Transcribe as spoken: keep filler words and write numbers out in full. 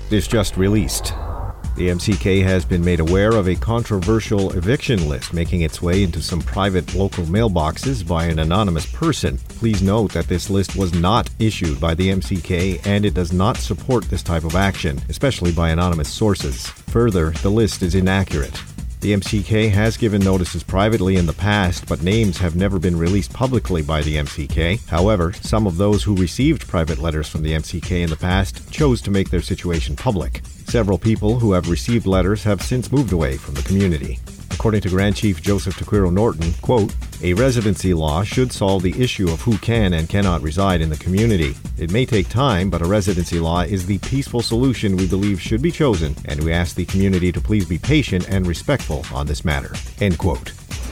is just released. The M C K has been made aware of a controversial eviction list making its way into some private local mailboxes by an anonymous person. Please note that this list was not issued by the M C K and it does not support this type of action, especially by anonymous sources. Further, the list is inaccurate. The M C K has given notices privately in the past, but names have never been released publicly by the M C K. However, some of those who received private letters from the M C K in the past chose to make their situation public. Several people who have received letters have since moved away from the community. According to Grand Chief Joseph Taquiro Norton, quote, "A residency law should solve the issue of who can and cannot reside in the community. It may take time, but a residency law is the peaceful solution we believe should be chosen, and we ask the community to please be patient and respectful on this matter." End quote.